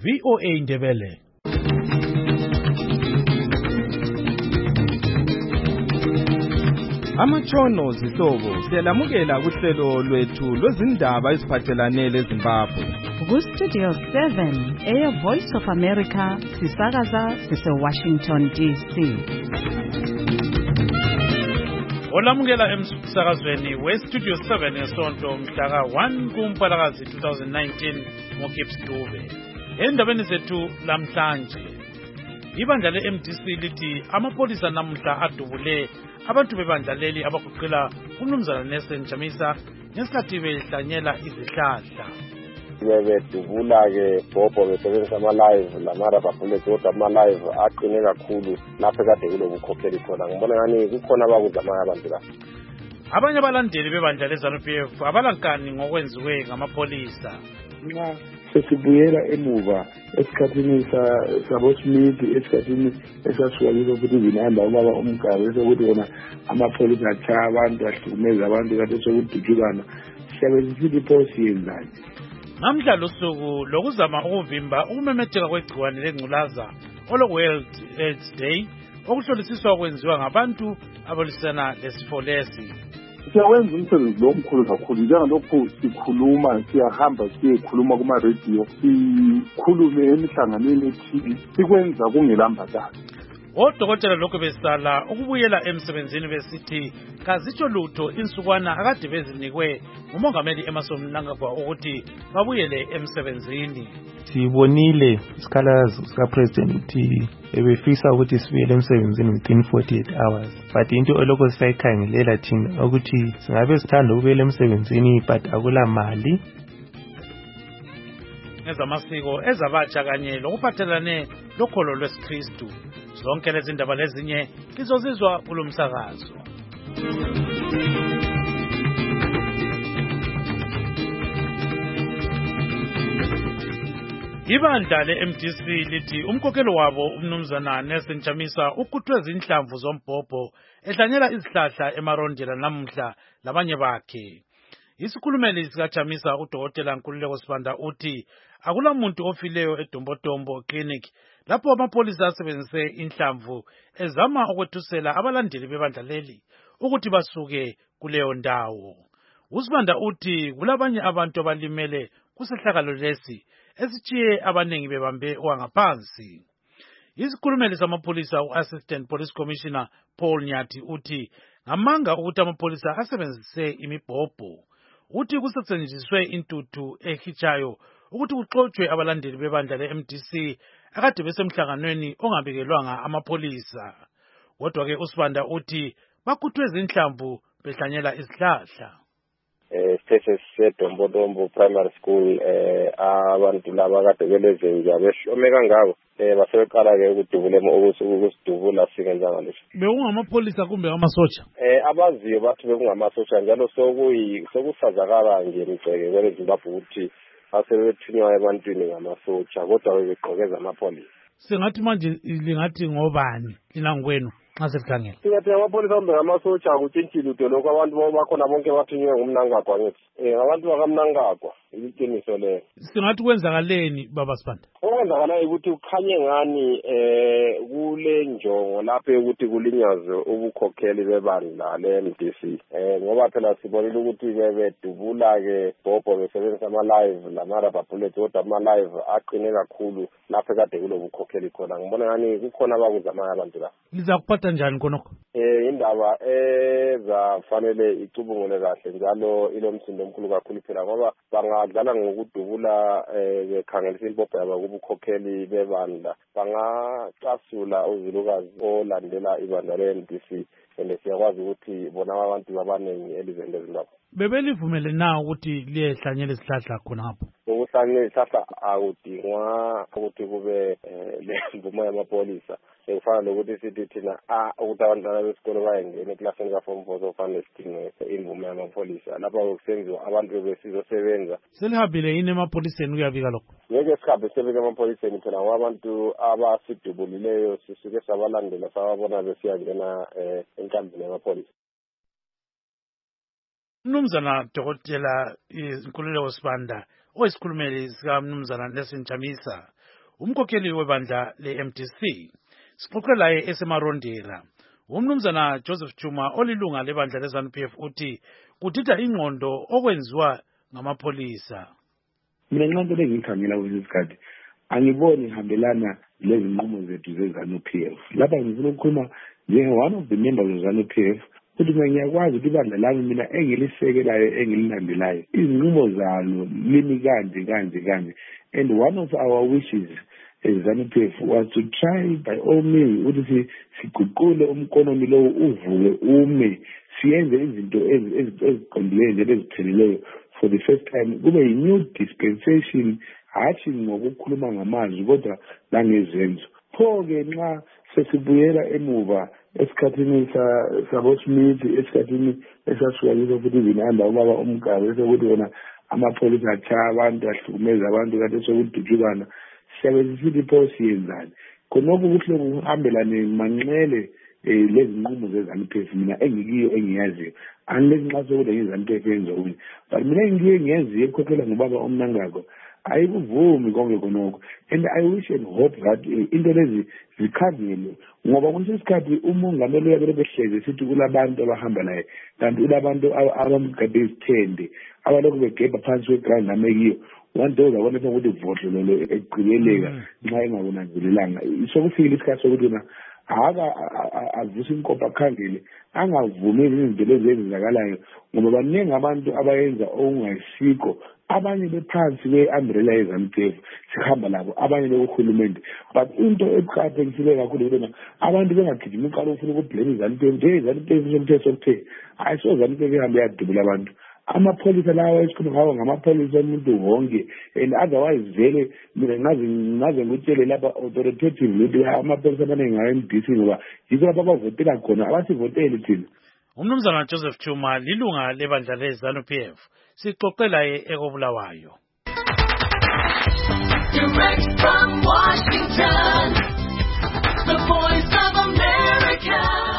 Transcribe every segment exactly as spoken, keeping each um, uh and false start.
V O A Ndebele. Amatshono zihlobo siyalamukela kuhlelo lwethu lwezindaba eziphathelane leZimbabwe. Ku Studio seven, Air Voice of America, sisakaza sise Washington D C. Olamukela emsakazweni we Studio seven esonto mhla one kuMpalakazi twenty nineteen moKips Dube. Endabeni zethu lamhlanje, ibandla le-M D C lithi amapolisa namhla adubule abantu bebandla leli abaguqila uMnumzana Nelson Chamisa ngesikhathi behlanyela izihlahla. Bebedubula-ke Bhobho besebenzisa ama-live lamara babhule kodwa ama-live aqine kakhulu lapho kade kulobukhokheli khona. Ngibona ngani kukhona abakuzamayo abantu la. Abanye abalandeli bebandla le-ZANU P F abalankani ngokwenziwe ngamapolisa. Nxa sesibuyela emuva esikhathini sabo-Smith, esikhathini esasuka kiso futhi zinanda ubaba uMgabe sokuthi yona amapolisa atshaya abantu ahlukumeza abantu kade sokudutshukana siyabezisithi pho siyenzani. Namhla lusuku lokuzama ukuvimba ukumemetheka kwegciwane lengculaza olo-World AIDS Day okuhlolisiswa kwenziwa ngabantu abalwisana lesifo lesi. Siyawenza umsebenzi lo mkhulu kakhulu njengalokhu sikhuluma siyahamba siyekhuluma kuma-radio sikhulume emihlanganweni ethile sikwenza kungelambazana. Odokotela lokho besala ukubuyela emsebenzini besithi kazitsho lutho insukwana akade bezinikwe umongameli Emmerson Mnangagwa ukuthi babuyele emsebenzini. Sibonile isikhalazo sikaPresident ukuthi ebefisa ukuthi sibuyele emsebenzini within forty-eight hours, but into elokho sisayikhangelela thina ukuthi singabe sithanda ukubuyela emsebenzini but akula mali. Ngezamasiko ezabatsha kanye lokuphathelane lokholo lwesiKristu, zonke lezi ndaba lezinye lizozizwa kulo msakazo. Ibandla le-M D C lithi umkhokhelo wabo uMnumzana Nelson Chamisa ukuthwe zinhlamvu zombhobho ehlanyela izihlahla emarondela namhla labanye bakhe. Isikhulumeli sikaChamisa uDokotela Nkululeko Sibanda uthi akulamuntu ofileyo eDombodombo Clinic lapho amapolisa asebenzise inhlamvu ezama ukwethusela abalandeli bebandla leli ukuthi basuke kuleyo ndawo. uSibanda uthi kulabanye abantu abalimele kusehlakalo lesi esitshiye abanengi bebambe wangaphansi. Isikhulumeli samapolisa u-Assistant Police Commissioner Paul Nyathi uthi ngamanga ukuthi amapolisa asebenzise imibhobho. Uthi kusetshenziswe intuthu ehichayo ukuthi kuxoxwe abalandeli bebandla le-M D C akade besemhlanganweni ongabikelwanga amapolisa. Kodwa ke uSibanda uthi bakhuthwe zinhlamvu behlanyela izihlahla. Eh sithe sisedombodombo primary school eh abantu laba kade belezenja behlome kangako eh basebeqala ke ukudubula ukusidubula sikenza ngalesi. Bekungamapolisa kumbe amasotsha? Eh abaziyo bathi bekungamasotsha njalo sokuyi sokusazakala nje ngiceke kwele Zimbabwe ukuthi asebethunywa ebantwini ngamasotsha kodwa bebegqokeza amapolisa. Singathi manje lingathi ngobani linangikwenu nxa sesikhangela? Singathi amapolisa kumbe ngamasotsha akutshintshile utho lokho abantu bakhona bonke bathunywe nguMnangagwa ngithi. Eh abantu bakaMnangagwa iqiniso le. Singathi kwenzakaleni baba Sibanda? Okwenzakalayo ukuthi ukhanye ngani eh kule njongo lapho ukuthi kulinyazwe ubukhokheli bebandla le-M D C. Eh ngoba phela sibonile ukuthi bebedubula ke Bhobho besebenzisa ama-live lamara babhule kodwa ama-live aqine kakhulu lapho kade kulobukhokheli khona. Ngibona ngani kukhona abakuzamayo abantu la. Lizakuphatha njani khonokho? Eh indaba ezafanele icubungule kahle njalo ilomsindo omkhulu kakhulu phela ngoba bangadlala ngokudubula eh bekhangelisa impopho yabo kubukhokheli bebandla bangacasula uzilukazi olandela ibandla le-M D C ende siyakwazi ukuthi bona abantu babanengi elizweni leZimbabwe. Bebelivumele na ukuthi liyehlanyela isihlahla khonapho? Ukuhlanyela isihlahla akudingwa ukuthi kube lemvumo yamapolisa. Ekufana nokuthi sithi thina ah ukuthi abantwana besikole bayengena eklasini ka-form four sofanele sidinge imvumo yamapolisa. Lapha kusenziwa abantu besizosebenza. Selihambile yini emapoliseni kuyabika lokho? Ngeke sikhabe sebeke emapoliseni phela ngoba abantu abasidubulileyo sisuke sabalandela sababona besiyangena enkambeni yamapolisa. Mnumzana Dokotela Nkululeko Sibanda oyisikhulumeli sikaMnumzana Nelson Chamisa umkhokheli webandla le-M D C. Sixoxe laye esemarondera. Umnumzana Joseph Chuma olilunga lebandla le-ZANU P F uthi kudida ingqondo okwenziwa ngamapholisa. Mina nqanto lengikhangela kwesinye isikhathi angiboni ihambelana lezi nqumo zethu ze-ZANU P F. Lapha ngifuna ukukhuluma njengo-one of the members of-ZANU P F ukuthi mina ngiyakwazi ukuthi ibandla lami mina engilisekelayo engililandelayo izinqumo zalo limi kanje kanje kanje, and one of our wishes as ZANU P F was to try by all means ukuthi siguqule umkonomi lowo uvuke ume siyenze izinto eziqondileyo nje ezipheleleyo for the first time kube yi-new dispensation, hathi ngokukhuluma ngamazwi kodwa langezenzo. Pho-ke nxa sesibuyela emuva esikhathini sabo-Smith, esikhathini esasuka kiso futhi izinanda ubaba uMgabe esokuthi wona amapholisa atshaya abantu ahlukumeza abantu kanti esokudutshukana, siyabe sisithi pho siyenzani. Khonokho kuhle kuhambelane manxele lezi nqumo ze-ZANU P F mina engikiyo engiyaziyo. Angilezi nxa sokuthi nge-ZANU P F yenza okunye, but mina engikiyo engiyaziyo ekhokhela ngubaba uMnangagwa ayikuvumi konke khonokho, and I wish and hope that into lezi zikhangele ngoba kwesinye isikhathi umongameli uyabe behleze sithi kulabantu abahamba laye kanti kulabantu abamgade izithende abalokhu begebha phansi kweground amekiyo one day uzabona ukuthi vodlo lolo egqibeleka nxa engabonanzelelanga. Sokufikile isikhathi sokuthi na aka avusa inkopha akhangele angavumeli izinto lezi ezenzakalayo ngoba baningi abantu abayenza okungayisikho, abanye bephansi kwe-umbrella ye-ZANU P F sihamba labo, abanye bekuhulumende. But into eqakathekile kakhulu ukuthi abantu bengagijima uqala ufuna ukublame i-ZANU P F nje i-ZANU P F somthetho sokuthe hayi so ZANU P F ihambe yadubula abantu. Amapholisa lawa esikhuluma ngawo ngamapholisa omuntu wonke, and otherwise vele mina ngaze ngaze ngutshele lapha authoritative ukuthi amapholisa amaningi ngayo M D C ngoba yikho lapha abavotela khona abasivoteli thina. Umnumzana Joseph Chuma lilunga lebandla le-ZANU P F sixoxe laye ekobulawayo. Direct from Washington, the voice of America,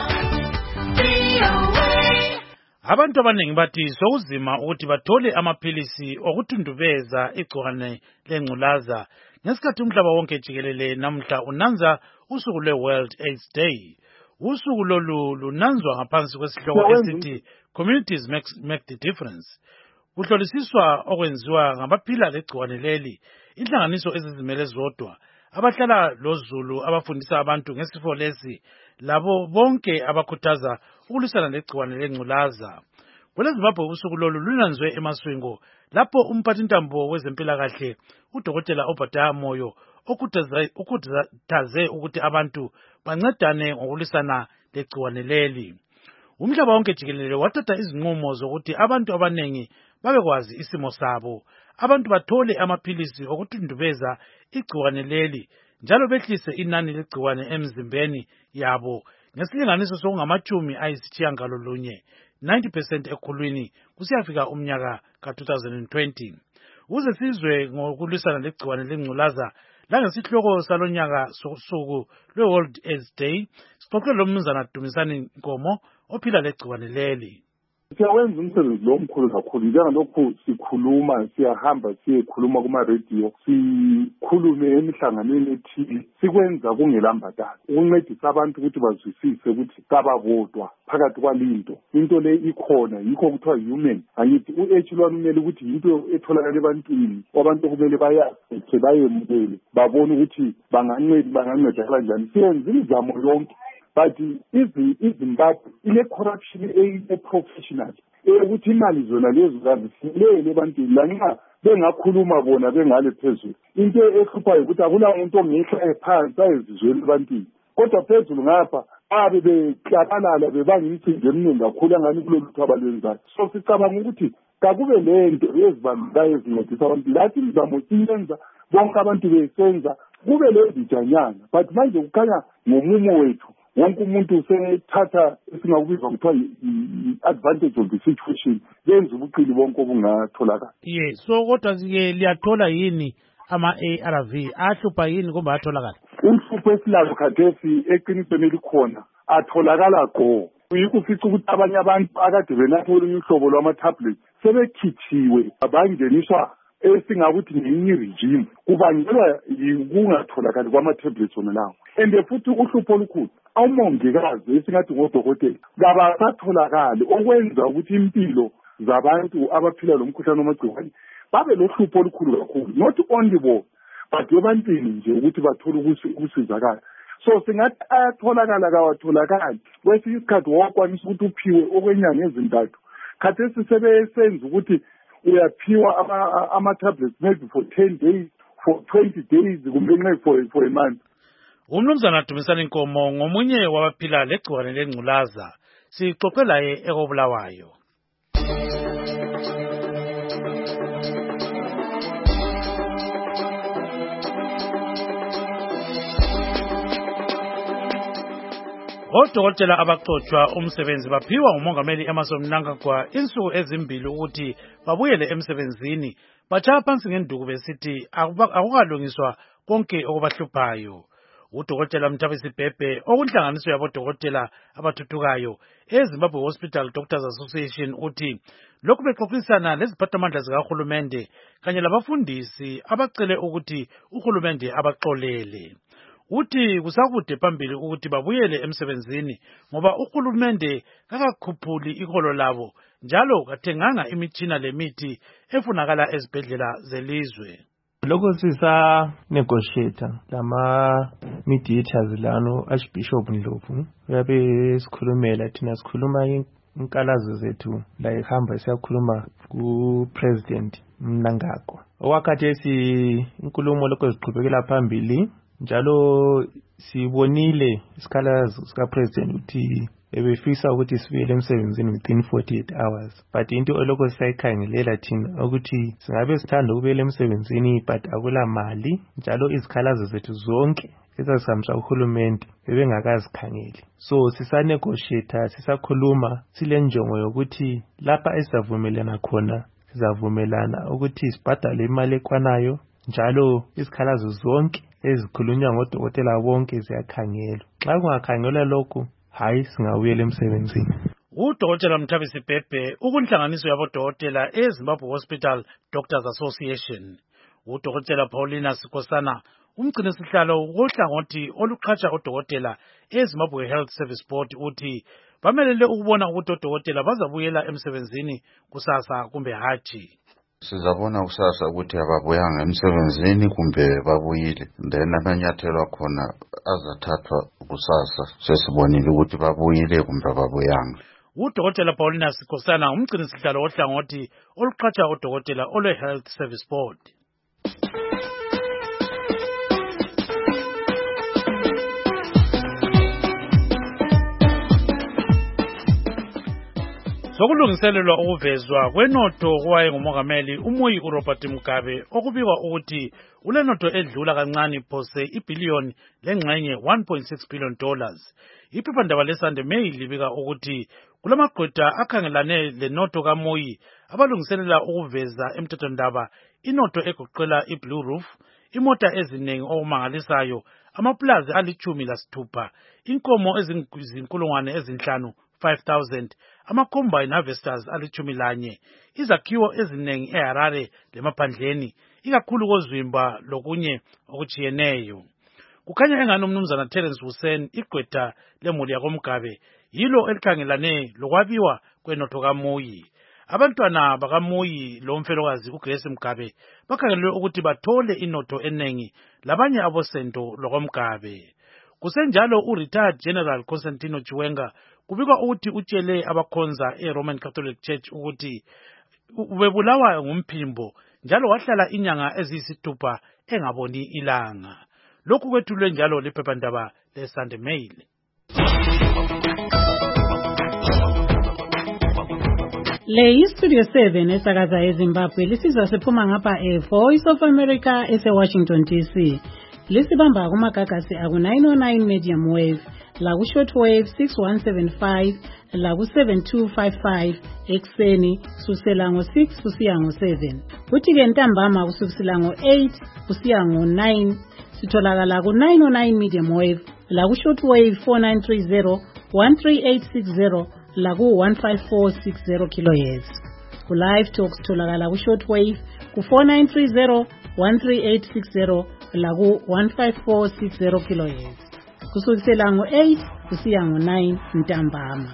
V O A. Abantu abaningi bathi sokuzima ukuthi bathole amaphilisi okutundubeza igcikwane lengculaza ngesikhathi umhlaba wonke jikelele namhla unanza usuku lwe-World AIDS Day. Usuku lolu lunanzwa ngaphansi kwesihloko esithi Communities make, make the difference. Kuhlolisiswa okwenziwa ngabaphila legcikwane leli, inhlanganiso ezizimele zodwa, abahlala lozulu abafundisa abantu ngesifo lesi, labo bonke abakhuthaza ukulwisana legcikwane lengculaza. KweleZimbabwe usuku lolu lunanzwe eMaswingo lapho umphathintambo wezempilakahle uDokotela Obadiah Moyo ukhuthaze ukuthi abantu bancedane ngokulwisana legcikwane leli. Umhlaba wonke jikelele wathatha izinqumo zokuthi abantu abanengi babekwazi isimo sabo, abantu bathole amaphilisi okutundubeza igcikwane leli njalo behlise inani legcikwane emzimbeni yabo ngesilinganiso sokungamachumi ayisitshiyangalolunye ninety percent ekhulwini kusiyafika umnyaka ka two thousand twenty. Uze sizwe ngokulwisana legcikwane lengculaza langesihloko salonyaka sosuku lwe-World AIDS Day, sixoxe lomnumzana Dumisani Nkomo ophila legcikwane leli. Siyawenza umsebenzi lo mkhulu kakhulu njengalokhu sikhuluma siyahamba siyekhuluma kuma-radio sikhulume emihlanganweni ethile sikwenza kungelambadalo ukuncedisa abantu ukuthi bazwisise ukuthi kababodwa phakathi kwalinto into le ikhona yikho kuthiwa human. Angithi u-H one kumele ukuthi yinto etholakala ebantwini abantu kumele bayazi bayemukele babone ukuthi bangancedi banganceda kanjani. Siyenza imizamo yonke but iZimbabwe ine-corruption e-professional ukuthi imali zona lezo kazisilele ebantwini lanxa bengakhuluma bona bengale phezulu. Into ehluphayo ukuthi akula muntu ongehla ephansi ayezizwela ebantwini kodwa phezulu ngapha abe beklabalala bebanga imisindo eminingi kakhulu angani kulolu lutho abalwenzayo. So sicabanga ukuthi kakube lento ezibambekayo ezincedisa abantu lathi imizamo siyenza bonke abantu besenza kube lezijanyana but manje kukhanya ngomumo wethu wonke umuntu usethatha esingakubiza kuthiwa i-advantage of the situation yenza ubuqili bonke obungatholakala. Yes, so kodwa ke liyathola yini ama-A R V ahlupha yini kumbe atholakala? Umhlupho esilalo khathesi eqinisweni elikhona atholakala go. Yikho ufica ukuthi abanye abantu akade benatha olunye uhlobo lwama-tablets sebekhithiwe abangeniswa esingakuthi ngenye regime kubangelwa yikungatholakali kwama-tablets wona lawo. And futhi uhlupho olukhulu awumongikazi esingathi ngodokotela kabasatholakali okwenza ukuthi impilo zabantu abaphila lo mkhuhlane wamagciwane babe lohlupho olukhulu kakhulu, not only bo but ebantwini nje ukuthi bathole ukusizakala. So singathi ayatholakala kawatholakali kwesinye isikhathi wakwanisa ukuthi uphiwe okwenyanga ezintathu, khathesi sebesenza ukuthi uyaphiwa ama-tablets maybe for ten days, for twenty days, kumbe for, for a month. Umnumzana Dumisani Nkomo ngomunye wabaphila legciwane lengculaza, sixoxe laye ekobulawayo. Odokotela abaxoxwa umsebenzi baphiwa ngumongameli Emmerson Mnangagwa insuku ezimbili ukuthi babuyele emsebenzini, batshaya phansi ngenduku besithi akukalungiswa konke okubahluphayo. Udokotela Mthabisi Bhebhe okunhlanganiso yabodokotela abathuthukayo eZimbabwe Hospital Doctors Association uthi lokhu bexoxisana leziphathamandla zikahulumende kanye labafundisi abacele ukuthi uhulumende abaxolele. Uthi kusakude phambili ukuthi babuyele emsebenzini ngoba uhulumende kakakhuphuli iholo labo njalo kathenganga imitshina lemithi efunakala ezibhedlela zelizwe. Lokho sisa negotiator lama mediators lano Archbishop Ndlovu uyabe sikhulumela thina sikhuluma inkalazo zethu la ihamba siyakhuluma ku President Mnangagwa. Okwakhathesi inkulumo lokho ziqhubekela phambili njalo sibonile isikhalazo sika President uthi ebefisa ukuthi sibuyele emsebenzini within forty-eight hours, but into olokho sayikhangelela thina ukuthi singabe sithanda ukubuyela emsebenzini but akula mali, njalo izikhalazo zethu zonke ezazihamsa uhulumende bebengakazikhangeli. So sisanegotiator, sisakhuluma sile njongo yokuthi lapha esizavumelana khona sizavumelana ukuthi sibhadale imali ekwanayo, njalo izikhalazo zonke ezikhulunywa ngodokotela bonke ziyakhangelwa. Xa kungakhangelwa lokho, hayi singawuyela emsebenzini. Udokotela Mthabisi Bhebhe ukunhlanganiso yabodokotela eZimbabwe Hospital Doctors Association. Udokotela Paulina Sikosana umgcinisihlalo wohlangothi oluqhatsha odokotela eZimbabwe Health Service Board uthi bamelele ukubona ukuthi odokotela bazabuyela emsebenzini kusasa kumbe hathi. Sizabona kusasa ukuthi ababuyanga emsebenzini kumbe babuyile, then amanyathelo akhona azathathwa kusasa sesibonile ukuthi babuyile kumbe babuyanga. Udokotela Paulina Sikosana umgcinisihlalo wohlangothi oluqhatsha odokotela olwe Health Service Board. Sokulungiselelwa ukuvezwa kwenotho kwaye ngumongameli uMuyi uRobert Mugabe okubikwa ukuthi ulenotho edlula kancane phose ibillion lengxenye one point six billion dollars. Iphephandaba leSunday Mail libika ukuthi kulamagqwetha akhangelane lenotho kaMuyi abalungiselela ukuveza emthethondaba inotho egoqela iBlue Roof, imota ezinengi okumangalisayo, amaplazi alichumi lasithupha, inkomo ezinkulungwane ezinhlanu five thousand, ama-combine harvesters alichumi lanye, izakhiwo ezinengi eHarare lemaphandleni, ikakhulu kozwimba lokunye okuchiyeneyo. Kukhanya engani umnumzana Terence Hussein igqwetha lemuli yakoMgabe yilo elikhangelane lokwabiwa kwenotho kaMuyi. Abantwana bakaMuyi lo mfelokazi uGrace Mugabe bakhangelwe ukuthi bathole inotho enengi labanye abosendo lokoMgabe. Kusenjalo u-retired General Constantino Chiwenga kubikwa ukuthi utshele abakhonza eRoman Catholic Church ukuthi ubebulawa ngumphimbo njalo wahlala inyanga eziyisithupha engaboni ilanga. Lokhu kwethulwe njalo liphephandaba leSunday Mail. Le iStudio seven esakaza eZimbabwe lisiza siphuma ngapha eVoice of America eseWashington D C. Lisibamba kumagagasi aku nine oh nine medium wave, la ku shortwave six one seven five, la ku seven two five five ekseni kusukela ngo six kusiya ngo seven. Kuthi ke ntambama kusukela ngo eight kusiya ngo nine sitholakala ku nine oh nine medium wave, la ku shortwave four nine three zero, one three eight six zero, la ku one five four six zero kilohertz. Ku live talks sitholakala ku shortwave ku-four nine three zero, one three eight six zero la ku-one five four six zero kilohertz kusukisela ngo-eight kusiya ngo-nine ntambama.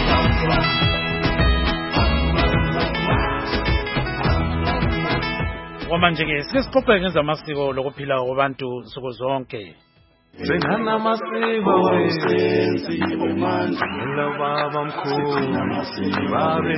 Wamanje-ke sesixoxe ngezamasiko lokuphila kwabantu nsuku zonke. Singana masiko wesenziwe manje lobaba mkhulu babe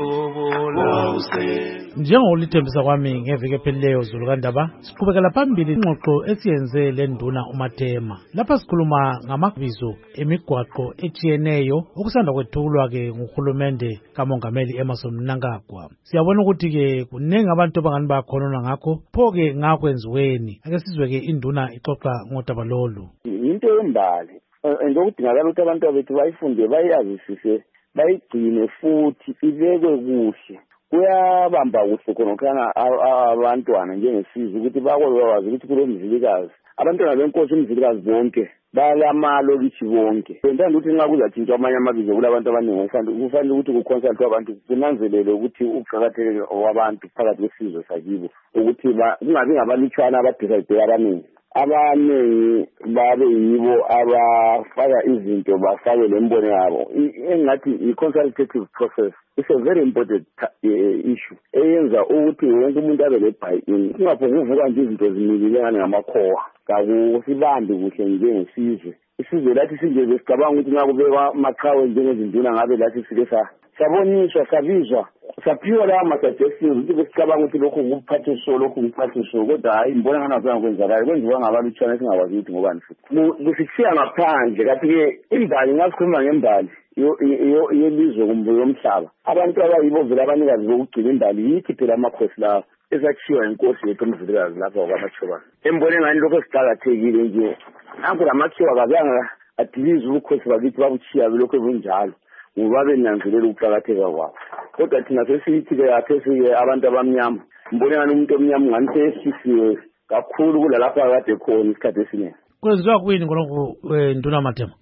lobola usenzi. Njengolithembisa kwami ngeviki ephelileyo Zulu kaNdaba, siqhubekela phambili ingxoxo esiyenze le nduna uMathema. Lapha sikhuluma ngamabizo emigwaqo etshiyeneyo okusanda kwethulwa ke nguhulumende kaMongameli Emmerson Mnangagwa. Siyabona ukuthi ke kuningi abantu abangani bakhonona ngakho, pho ke ngakwenziweni. Ake sizwe ke induna ixoxa ngodaba lolu. Into embali ngokudingakala ukuthi abantu bethu bayifunde bayazisise bayigcine futhi ibekwe kuhle. Kuyabamba kuhle khona khana abantwana njengesizwe ukuthi bakwazi ukuthi kulo mzilikazi abantwana benkosi umzilikazi bonke balamalo lithi bonke. Ngithanda ukuthi nxa kuzathintsha amanye amabizo kulabantu abaningi kufanele ukuthi kuconsultwe abantu kunanzelele ukuthi ukuqakatheka kwabantu phakathi kwesizwe sakibo ukuthi kungabi ngabalutshwana abadecide abaningi. Abaningi babe yibo abafaka izinto bafake lembono yabo. Engathi i-consultative process is a very important uh, issue eyenza ukuthi wonke umuntu abe le-buy-in. Kungaphokuvuka nje izinto zimilile ngani ngamakhowa kakusibambi kuhle njengesizwe. Isizwe lathi sinje besicabanga ukuthi nxa kubekwa amaqhawe njengezinduna ngabe lathi sike saboniswa sabizwa saphiwa lawa ma-suggestions ukuthi besicabanga ukuthi lokhu ngukuphathe so lokhu ngukuphathe so kodwa hayi mbona ngani azange kwenzakala kwenziwa ngabalutshwana esingakwazi ukuthi ngobani futhi kusikusiya ngaphandle. Kanti-ke imbali nxa sikhuluma ngembali yelizwe kumbe yomhlaba abantu abayibo vele abanikazi bokugcina imbali yithi phela amakhosi lawa esakhiwa inkosi yethu umzilikazi lapha kwaMachobane. Embone ngani lokho siqakathekile nje nanku lamakhiwa kazange adilize ubukhosi bakithi babuchiya lokho bunjalo ngoba benanzelela ukuqakatheka kwabo. Kodwa thina sesithi-ke aphesi-ke abantu abamnyama mbone ngani umuntu omnyama ungani sesisiwe kakhulu kulalapha kade khona isikhathi esiningi. Kwenziwa kuyini ngalokho nduna Mathema?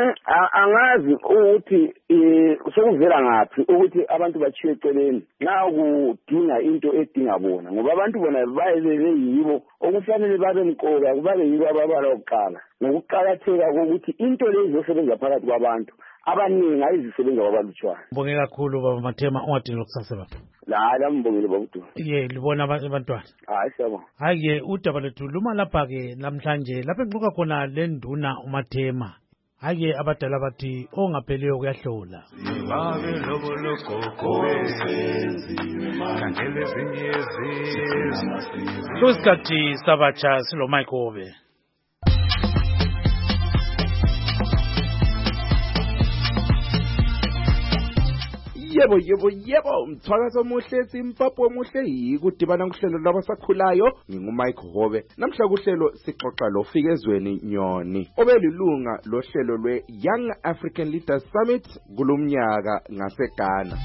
Angazi ukuthi sokuvela ngaphi ukuthi abantu bachiwe eceleni nxa kudinga into edinga bona ngoba abantu bona bayelele yibo okufanele babe mqoka kubabe yibo ababala okuqala ngokuqakatheka kokuthi into lezi zosebenza phakathi kwabantu abaningi ayizisebenza kwabalutshwana. Mbonge kakhulu baba Mathema ungadinga ukusaseba. La la mbongile babudu. Ye libona abantwana. Hayi siyabona. Hayi udaba lethu luma lapha ke namhlanje lapha engixoxa khona le nduna uMathema. Hayi abadala bathi ongapheliyo kuyahlola. Babe loboloko wesenziwe manje lezinye izizwe. Kusikhathi sabatsha silo Michael. Yebo yebo yebo mthwakazo omuhle simpapho omuhle yikudibana kuhlelo labasakhulayo nginguMike Hobe. Namhla kuhlelo sixoxa lo Fikezweni Nyoni obelilunga lohlelo lwe Young African Leaders Summit kulomnyaka ngaseGhana.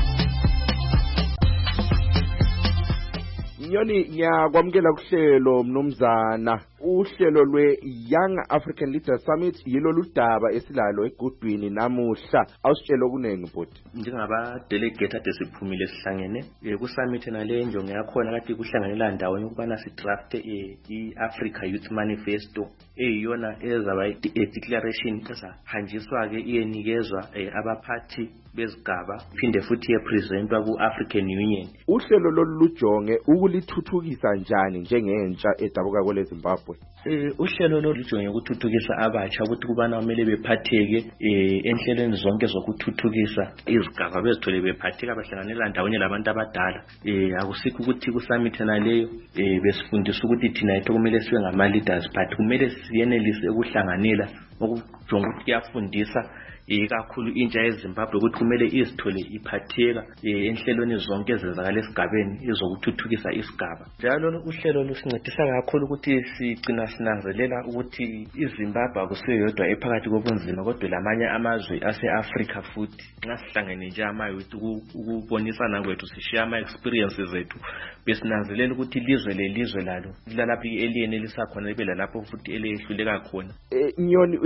Nyoni ngiyakwamukela kuhlelo mnumzana. Uhlelo lwe Young African Leaders Summit yilo ludaba esilalo egudwini namuhla awusitshela okunengi bhuti. Njengaba delegate ade siphumile sihlangene ku summit nale njongo yakhona kade kuhlanganela ndawonye ukubana si draft i Africa Youth Manifesto eyiyona ezaba i declaration ezahanjiswa ke iyenikezwa abaphathi bezigaba phinde futhi yepresentwa ku African Union. Uhlelo lolujonge ukulithuthukisa njani njengentsha edabuka kwele Zimbabwe? Eh uhlelo lolujonge ukuthuthukisa abatsha ukuthi kubana kumele bephatheke enhlelweni zonke zokuthuthukisa izigaba bezithole bephatheka bahlanganela ndawonye labantu abadala. Eh akusikho ukuthi ku summit naleyo besifundisa ukuthi thina ethu kumele sibe ngama leaders but kumele siyenelise ukuhlanganela okujonga ukuthi kuyafundisa ikakhulu intsha yeZimbabwe ukuthi kumele izithole iphatheka enhlelweni zonke ezenzakala esigabeni izokuthuthukisa isigaba. Njalo uhlelo lusincedisa kakhulu ukuthi sigcina sinanzelela ukuthi iZimbabwe akusiyo yodwa ephakathi kobunzima kodwa lamanye amazwe ase-Africa futhi nxa sihlangene nje ama-youth ukubonisana kwethu sishare ama-experiences ethu besinanzelela ukuthi lizwe lelizwe lalo lalapho eliyenelisa khona libe lalapho futhi eliyehluleka khona. Nyoni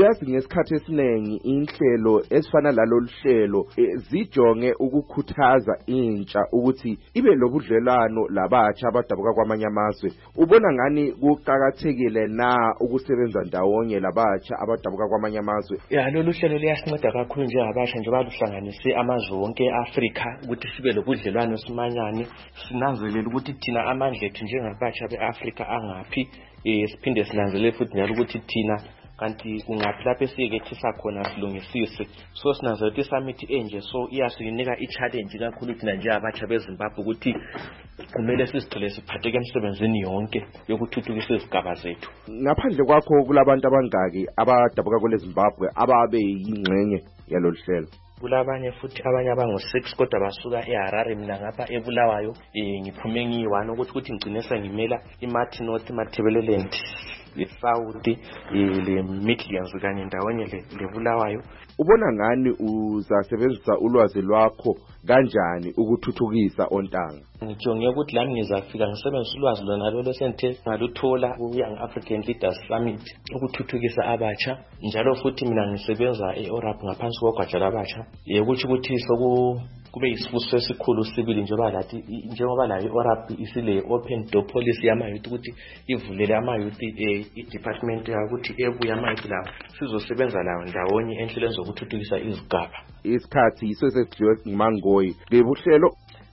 uyazi ngesikhathi esiningi inhlelo esifana lalolu hlelo eh, zijonge ukukhuthaza intsha ukuthi ibe lobudlelwano labatsha abadabuka kwamanye amazwe. Ubona ngani kuqhakathekile na ukusebenza ndawonye labatsha abadabuka kwamanye amazwe? Ya lolu hlelo liyasinceda kakhulu njengabasha njengoba luhlanganise amazwe wonke e-Afrika ukuthi sibe lobudlelwano simanyane, sinanzelele ukuthi thina amandla ethu njengabatsha be-Afrika angaphi, eh siphinde sinanzelele futhi njalo ukuthi thina kanti kungaphi lapho esiyekethisa khona silungisise. So sinanzelela ukuthi summit enje so iyasinika i-challenge kakhulu thina njengabatsha beZimbabwe ukuthi kumele sizithole siphatheke emsebenzini yonke yokuthuthukisa izigaba zethu. Ngaphandle kwakho kulabantu abangaki abadabuka kule Zimbabwe ababe yingxenye yalolu hlelo? Kulabanye futhi abanye abangu six kodwa basuka eHarare, mina ngapha eBulawayo eh ngiphume ngiyi-one ukuthi ukuthi ngigcine sengimela iMartin North, Matabeleland, iSouth, le Midlands kanye ndawonye le Bulawayo. Ubona ngani uzasebenzisa ulwazi lwakho kanjani ukuthuthukisa ontanga? Ngijonge ukuthi lami ngizafika ngisebenzisa ulwazi lona lolo senthe ngaluthola ku-Young African Leaders Summit ukuthuthukisa abatsha, njalo futhi mina ngisebenza e-Orap ngaphansi kogwaja labatsha. Yekuthi ukuthi soku kube isifuso esikhulu sibili njengoba lathi njengoba la i-Orap isile open door policy yamayouth ukuthi ivulele amayouth i-department ukuthi ebuya amayouth lawo sizosebenza lawo ndawonye enhlelweni zokuthuthukisa izigaba. Isikhathi yiso sesidliwe nguMangoyi ngebuhlelo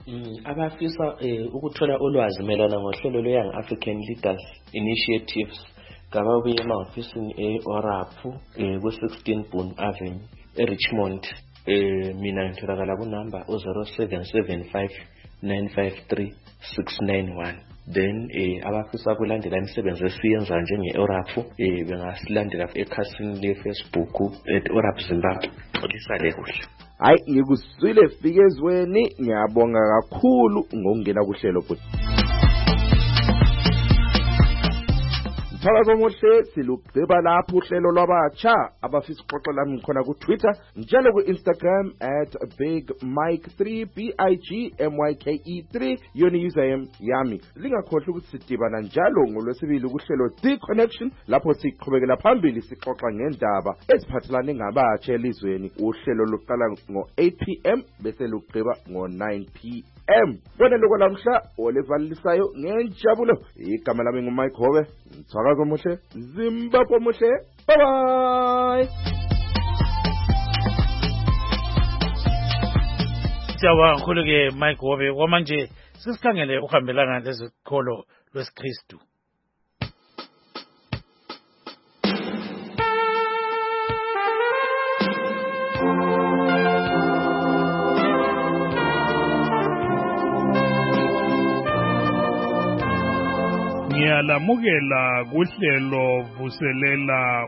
abafisa ukuthola ulwazi melana ngohlelo lwe-Young African Leaders Initiatives ngababuye emahofisini e-Orap ku-sixteen Boone Avenue eRichmond. Eh mina ngitholakala ku number zero seven seven five nine five three six nine one. Then eh abafisa kulandela imisebenzi esiyenza njenge-Orap eh bengasilandela ekhasini le-Facebook at Orap Zimbabwe. Olisale kuhle. Hayi ngikuzwile Fikezweni, ngiyabonga kakhulu ngokungena kuhlelo futhi. Mthakazo omuhle silugqiba lapho uhlelo lwabatsha abafisa ukuxoxela nami khona ku Twitter njalo ku Instagram at big mike three b i g m y k e three yona username yami. Lingakhohlwa ukuthi sidibana njalo ngolwesibili kuhlelo The Connection lapho siqhubekela phambili sixoxa ngendaba eziphathelane ngabatsha elizweni. Uhlelo luqala ngo eight p m bese lugqiba ngo nine p m. Bona lokho lamhla olevalisayo ngenjabulo. Igama lami nguMike Hobe. Mthakazo omuhle, Zimbabwe omuhle. Bye bye. Siyabonga kakhulu ke Mike Hobe. Kwamanje sisikhangele ukuhambelana lezikholo lwesiKristu. Ngiyalamukela kuhlelo vuselela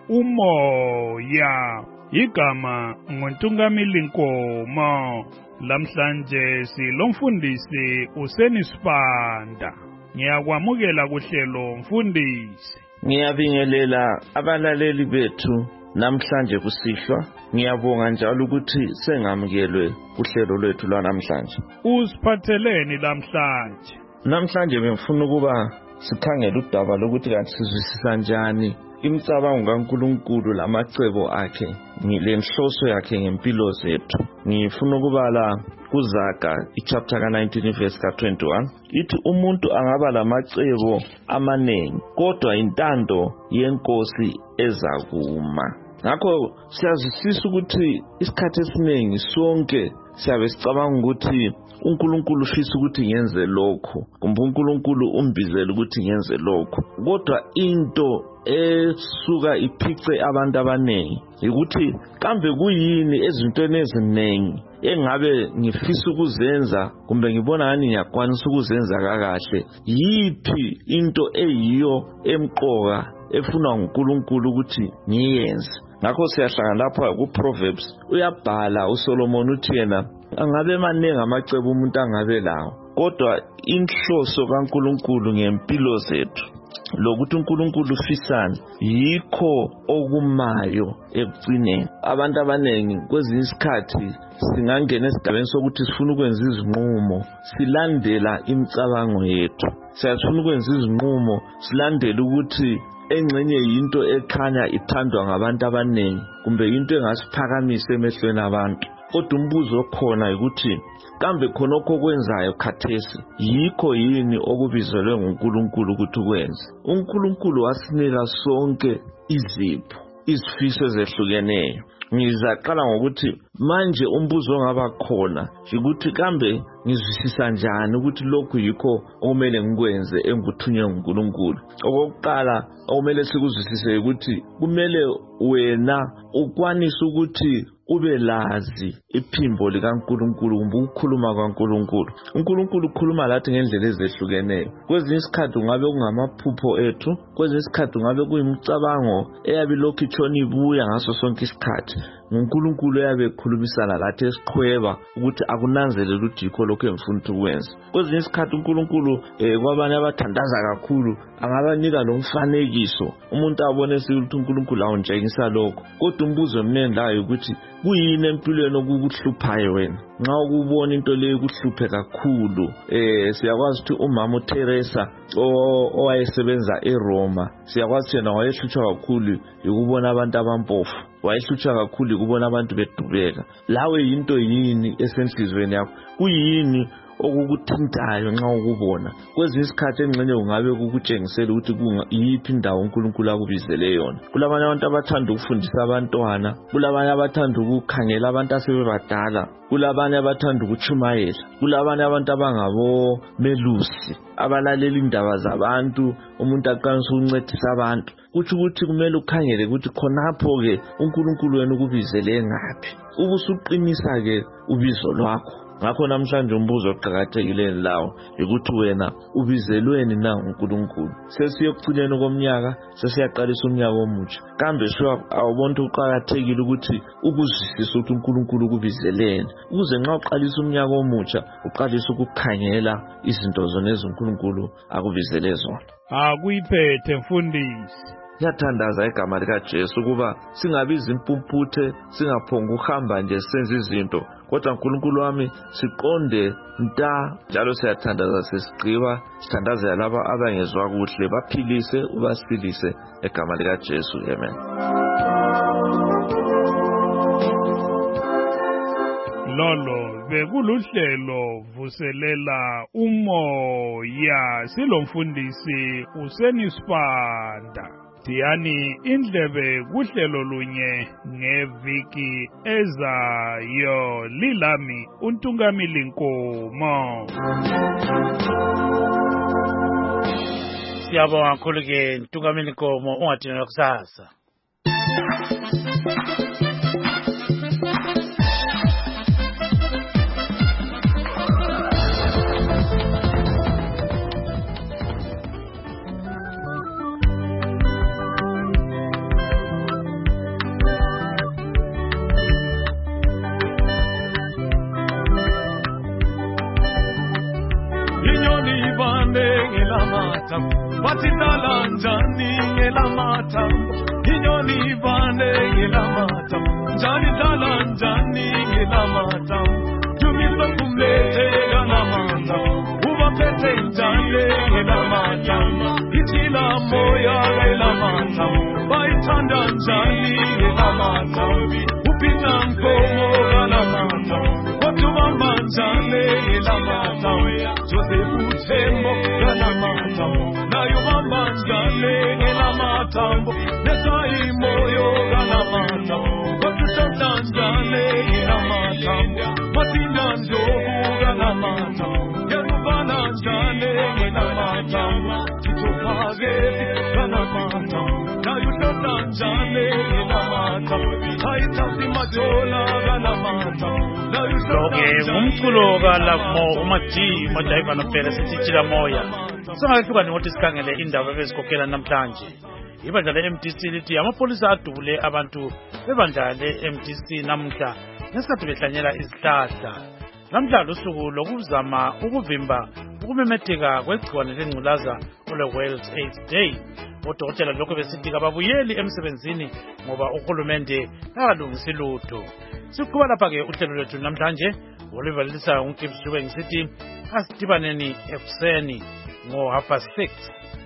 umoya. Igama nguNtungamili Nkomo. Lamhlanje silomfundisi uSenisipanda. Ngiyakwamukela kuhlelo mfundisi. Ngiyabingelela abalaleli bethu namhlanje kusihlwa. Ngiyabonga njalo ukuthi sengamukelwe kuhlelo lwethu lwanamhlanje. Usiphatheleni namhlanje? Namhlanje bengifuna ukuba sikhangela udaba lokuthi kanti sizwisisa kanjani imicabango kaNkulunkulu lamacebo akhe ngilenhloso yakhe ngempilo zethu. Ngifuna ukubala kuZaga ichapter ka nineteen verse ka twenty-one ithi umuntu angaba lamacebo amanengi kodwa intando yenkosi ezakuma. Ngakho siyazwisisa ukuthi isikhathi esiningi sonke siyabe sicabanga ukuthi uNkulunkulu ufisa ukuthi ngenze lokho kumbe uNkulunkulu umbizela ukuthi ngenze lokho, kodwa into esuka iphice abantu abanengi ukuthi kambe kuyini ezintweni eziningi engabe ngifisa ukuzenza kumbe ngibona ngani ngiyakwanisa ukuzenza kakahle, yiphi into eyiyo emqoka efuna uNkulunkulu ukuthi ngiyenze. Ngakho siyahlangana lapha ku-Proverbs uyabhala uSolomon uthi yena angabe maningi amacebo umuntu angabe lawo, kodwa inhloso kaNkulunkulu ngempilo zethu lokuthi uNkulunkulu ufisana yikho okumayo ekugcineni. Abantu abanengi kwezinye isikhathi singangena esigabeni sokuthi sifuna ukwenza izinqumo silandela imicabango yethu, siyafuna ukwenza izinqumo silandela ukuthi engcenye yinto ekhanya ithandwa ngabantu abaningi kumbe into engasiphakamisa emehlweni abantu. Kodwa umbuzo okhona ukuthi kambe khonokho kwenzayo khathesi yikho yini okubizelwe nguNkulunkulu ukuthi ukwenze? uNkulunkulu wasinika sonke izipho, izifiso ezehlukeneyo. Ngizaqala ngokuthi manje umbuzo ongaba khona ukuthi kambe ngizwisisa njani ukuthi lokhu yikho okumele ngikwenze engikuthunywe nguNkulunkulu. Okokuqala okumele sikuzwisise ukuthi kumele wena ukwanise ukuthi ube lazi iphimbo likaNkulunkulu kumbe ukukhuluma kaNkulunkulu. uNkulunkulu ukhuluma lathi ngendlela ezehlukeneyo. Kwezinye isikhathi ngabe kungamaphupho ethu, kwezinye isikhathi ngabe kuyimicabango eyabe lokhu itshona ibuya ngaso sonke isikhathi. uNkulunkulu yabe ekhulumisana lathi esiqhweba ukuthi akunanzelele ukuthi yikho lokho engifuna ukwenza. Kwezinye isikhathi uNkulunkulu eh kwabanye abathandaza kakhulu angabanika lo mfanekiso umuntu abone ukuthi uNkulunkulu awuntshengisa lokho. Kodwa umbuzo omnene la ukuthi kuyini empilweni okukuhluphayo wena? Nxa ukubona into leyo kuhluphe kakhulu eh siyakwazi ukuthi umama uTeresa owayesebenza eRoma siyakwazi yena wayehlutshwa kakhulu ukubona abantu abampofu, wayehlutshwa kakhulu ukubona abantu bedubeka. Lawe yinto yini esenhlizweni yakho? Kuyini okukuthintayo nxa ukubona? Kwezinye isikhathi engcenye ungabe kukutshengisela ukuthi yiphi indawo uNkulunkulu akubizele yona. Kulabanye abantu abathanda ukufundisa abantwana, kulabanye abathanda ukukhangela abantu asebebadala, kulabanye abathanda ukuchumayela, kulabanye abantu abangabo melusi abalalela indaba zabantu, umuntu aqanisa ukuncedisa abantu. Kuthi ukuthi kumele ukhangele ukuthi khonapho ke uNkulunkulu wena ukubizele ngaphi, ubusuqinisa ke ubizo lwakho. Ngakho namhlanje umbuzo oqhakathekile lawo ukuthi wena ubizelweni na uNkulunkulu. Sesiyokugcineni komnyaka, sesiyaqalisa umnyaka omutsha. Kambe sho awubona uqhakathekile ukuthi ukuzwisisa ukuthi uNkulunkulu ukubizeleni, ukuze nxa uqalisa umnyaka omutsha uqalisa ukukhangela izinto zona eziNkulunkulu akubizele zona. Akuyiphethe mfundisi. Yathandaza igama likaJesu kuba singabiza impumputhe, singaphonga ukuhamba nje senze izinto, kodwa uNkulunkulu wami siqonde nta. Njalo siyathandaza sesiqiba sithandazela laba abangezwa kuhle baphilise ubasilise egama likaJesu. Amen. Lolo bekuluhlelo vuselela umoya silomfundisi uSenisipanda. Diyani indlebe kuhlelo lunye ngeviki ezayo. Lilami uNtungamili Nkomo. Siyabonga kakhulu ke Ntungamili Nkomo, ungadinwa kusasa. Batidala njani ngelamata, inyoni bane ngelamata, njani dala njani ngelamata, jumisa kumlete ngelamata, ubapete njani ngelamata, itila moya ngelamata, baitanda njani ngelamata, upina nkomo ngelamata, watu mama njani ngelamata, Joseph Tembo ngelamata, nayo mama njale ngelamatambo nesai moyo ganamatambo watutanda njale ngelamatambo matinda njogu ganamatambo yerubana njale ngelamatambo titopageti ganamatambo nayo tanda njale ngelamatambo haitasi majola ganamatambo Loke umculo kalamo umaji majayiva nophela sithichila moya. Singakufika ngokuthi sikhangele indaba ebezikhokhela namhlanje. Ibandla le-M D C lithi amapolisa adubule abantu bebandla le-M D C namhla ngesikhathi behlanyela izihlahla. Namhlanje usuku lokuzama ukuvimba ukumemetheka kwegciwane lengculaza ole-World AIDS Day. Odokotela lokho besithi kababuyeli emsebenzini ngoba uhulumende akalungisi lutho. Siqhuba lapha ke uhlelo lwethu namhlanje olivalisa uNkipsi Jube ngisithi asidibaneni ekuseni ngo half past six